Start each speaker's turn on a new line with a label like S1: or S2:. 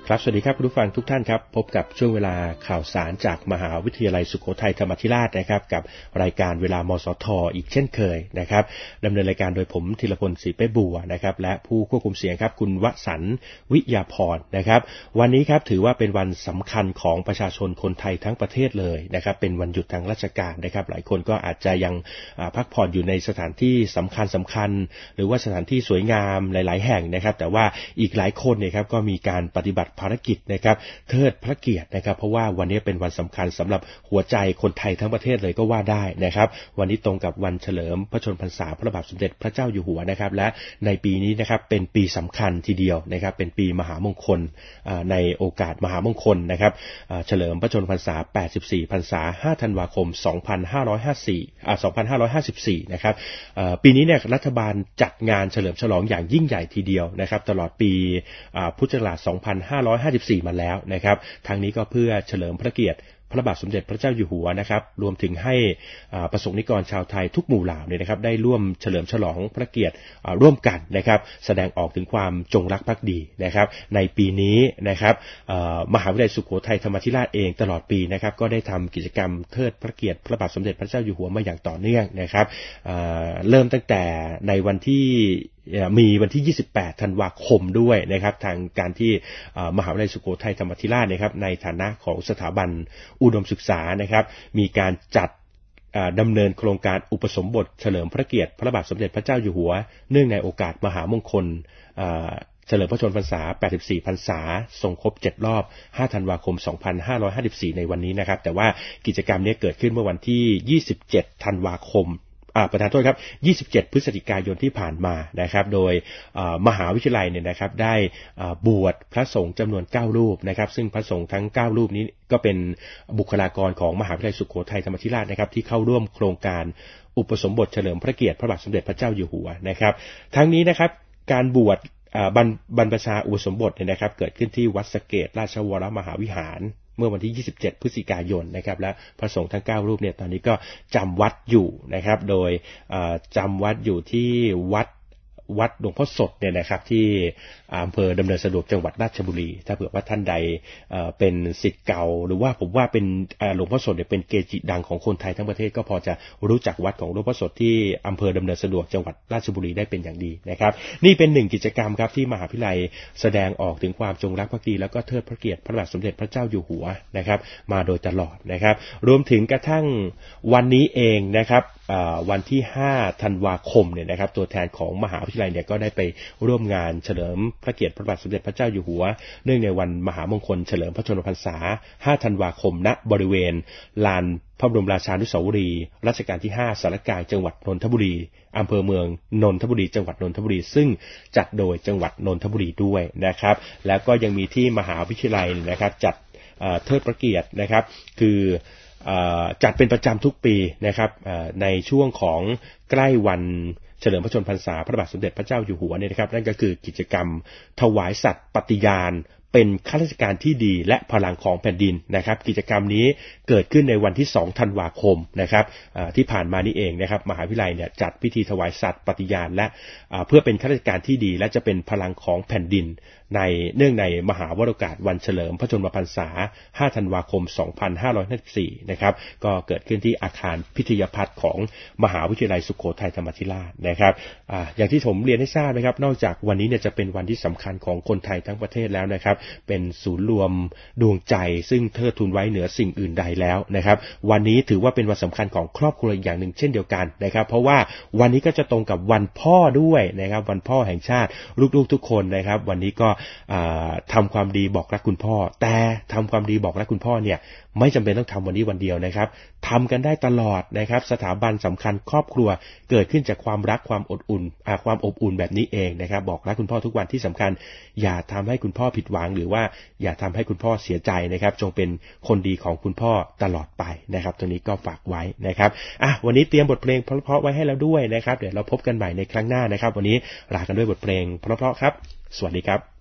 S1: ครับสวัสดีครับคุณผู้ฟังทุกท่านครับพบกับช่วงเวลาข่าวสารจากมหาวิทยาลัยสุโขทัยธรรมาธิราชนะครับกับรายการเวลามสท.อีกเช่นเคยนะครับดำเนินรายการโดยผมธีรพลศรีเป้บัวนะครับและผู้ควบคุมเสียงครับคุณวสันต์วิยาพรนะครับวันนี้ครับถือว่าเป็นวันสำคัญของประชาชนคนไทยทั้งประเทศเลยนะครับเป็นวันหยุดทางราชการนะครับหลายคนก็อาจจะยังพักผ่อนอยู่ในสถานที่สำคัญหรือว่าสถานที่สวยงามหลายๆแห่งนะครับแต่ว่าอีกหลายคนเนี่ยครับก็มีการปฏิบัติภารกิจนะครับเทิดพระเกียรตินะครับเพราะว่าวันนี้เป็นวันสำคัญสำหรับหัวใจคนไทยทั้งประเทศเลยก็ว่าได้นะครับวันนี้ตรงกับวันเฉลิมพระชนมพรรษาพระบาทสมเด็จพระเจ้าอยู่หัวนะครับและในปีนี้นะครับเป็นปีสำคัญทีเดียวนะครับเป็นปีมหามงคลในโอกาสมหามงคลนะครับเฉลิมพระชนมพรรษา84พรรษา5ธันวาคม2554นะครับปีนี้เนี่ยรัฐบาลจัดงานเฉลิมฉลองอย่างยิ่งใหญ่ทีเดียวนะครับตลอดปีพุทธศักราช2554มาแล้วนะครับทางนี้ก็เพื่อเฉลิมพระเกียรติพระบาทสมเด็จพระเจ้าอยู่หัวนะครับรวมถึงให้ประสงค์นิกรชาวไทยทุกหมู่เหล่าเนี่ยนะครับได้ร่วมเฉลิมฉลองพระเกียรติร่วมกันนะครับแสดงออกถึงความจงรักภักดีนะครับในปีนี้นะครับมหาวิทยาลัยสุโขทัยธรรมาธิราชเองตลอดปีนะครับก็ได้ทำกิจกรรมเทิดพระเกียรติพระบาทสมเด็จพระเจ้าอยู่หัวมาอย่างต่อเนื่องนะครับเริ่มตั้งแต่ในวันที่มีวันที่28ธันวาคมด้วยนะครับทางการที่มหาวิทยาลัยสุโขทัยธรรมาธิราชนะครับในฐานะของสถาบันอุดมศึกษานะครับมีการจัดดำเนินโครงการอุปสมบทเฉลิมพระเกียรติพระบาทสมเด็จพระเจ้าอยู่หัวเนื่องในโอกาสมหามงคลเฉลิมพระชนมพรรษา84พรรษาทรงครบ7รอบ5ธันวาคม2554ในวันนี้นะครับแต่ว่ากิจกรรมนี้เกิดขึ้นเมื่อวันที่27ธันวาคมประธานโทษครับ27พฤศจิกายนที่ผ่านมานะครับโดยมหาวิทยาลัยเนี่ยนะครับได้บวชพระสงฆ์จำนวน9รูปนะครับซึ่งพระสงฆ์ทั้ง9รูปนี้ก็เป็นบุคลากรของมหาวิทยาลัยสุโขทัยธรรมาธิราชนะครับที่เข้าร่วมโครงการอุปสมบทเฉลิมพระเกียรติพระบาทสมเด็จพระเจ้าอยู่หัวนะครับทั้งนี้นะครับการบวชบรรพชาอุปสมบทเนี่ยนะครับเกิดขึ้นที่วัดสะเกษราชวรมหาวิหารเมื่อวันที่27พฤศจิกายนนะครับและพระสงฆ์ทั้ง9รูปเนี่ยตอนนี้ก็จำวัดอยู่นะครับโดยจำวัดอยู่ที่วัดหลวงพ่อสดเนี่ยนะครับที่อำเภอดำเนินสะดวกจังหวัดราชบุรีถ้าเผื่อว่าท่านใดเป็นศิษย์เก่าหรือว่าผมว่าเป็นหลวงพ่อสดเนี่ยเป็นเกจิดังของคนไทยทั้งประเทศก็พอจะรู้จักวัดของหลวงพ่อสดที่อำเภอดำเนินสะดวกจังหวัดราชบุรีได้เป็นอย่างดีนะครับนี่เป็นหนึ่งกิจกรรมครับที่มหาวิทยาลัยแสดงออกถึงความจงรักภักดีแล้วก็เทิดพระเกียรติพระบาทสมเด็จพระเจ้าอยู่หัวนะครับมาโดยตลอดนะครับรวมถึงกระทั่งวันนี้เองนะครับวันที่5ธันวาคมเนี่ยนะครับตัวแทนของมหาวิทยาลัยเนี่ยก็ได้ไปร่วมงานเฉลิมพระเกียรติพระบาทสมเด็จพระเจ้าอยู่หัวเนื่องในวันมหามงคลเฉลิมพระชนมพรรษา5ธันวาคมณบริเวณลานพระบรมราชานุสาวรีย์รัชกาลที่5สารกลางจังหวัดนนทบุรีอำเภอเมืองนนทบุรีจังหวัดนนทบุรีซึ่งจัดโดยจังหวัดนนทบุรีด้วยนะครับแล้วก็ยังมีที่มหาวิทยาลัยนะครับจัดเทิดพระเกียรตินะครับคือจัดเป็นประจำทุกปีนะครับในช่วงของใกล้วันเฉลิมพระชนมพรรษาพระบาทสมเด็จพระเจ้าอยู่หัวเนี่ยนะครับนั่นก็คือกิจกรรมถวายสัตย์ปฏิญาณเป็นข้าราชการที่ดีและพลังของแผ่นดินนะครับกิจกรรมนี้เกิดขึ้นในวันที่2ธันวาคมนะครับที่ผ่านมานี่เองนะครับมหาวิทยาลัยเนี่ยจัดพิธีถวายสัตย์ปฏิญาณและเพื่อเป็นข้าราชการที่ดีและจะเป็นพลังของแผ่นดินเนื่องในมหาวโรกาสวันเฉลิมพระชนมพรรษา5ธันวาคม2554นะครับก็เกิดขึ้นที่อาคารพิทยพัฒน์ของมหาวิทยาลัยสุโขทัยธรรมาธิราชนะครับอย่างที่ผมเรียนให้ทราบนะครับนอกจากวันนี้เนี่ยจะเป็นวันที่สำคัญของคนไทยทั้งประเทศแล้วนะครับเป็นศูนย์รวมดวงใจซึ่งเทิดทูนไว้เหนือสิ่งอื่นใดแล้วนะครับวันนี้ถือว่าเป็นวันสำคัญของครอบครัวอย่างหนึ่งเช่นเดียวกันนะครับเพราะว่าวันนี้ก็จะตรงกับวันพ่อด้วยนะครับวันพ่อแห่งชาติลูกๆทุกคนนะครับวันนี้ก็ทำความดีบอกรักคุณพ่อแต่ทำความดีบอกรักคุณพ่อเนี่ยไม่จำเป็นต้องทำวันนี้วันเดียวนะครับทำกันได้ตลอดนะครับสถาบันสำคัญครอบครัวเกิดขึ้นจากความรักความอบอุ่นแบบนี้เองนะครับบอกรักคุณพ่อทุกวันที่สำคัญอย่าทำให้คุณพ่อผิดหวังหรือว่าอย่าทำให้คุณพ่อเสียใจนะครับจงเป็นคนดีของคุณพ่อตลอดไปนะครับตรงนี้ก็ฝากไว้นะครับวันนี้เตรียมบทเพลงเพราะๆไว้ให้แล้วด้วยนะครับเดี๋ยวเราพบกันใหม่ในครั้งหน้านะครับวันนี้ลากันด้วยบทเพลงเพราะๆครับสวัสดีครับ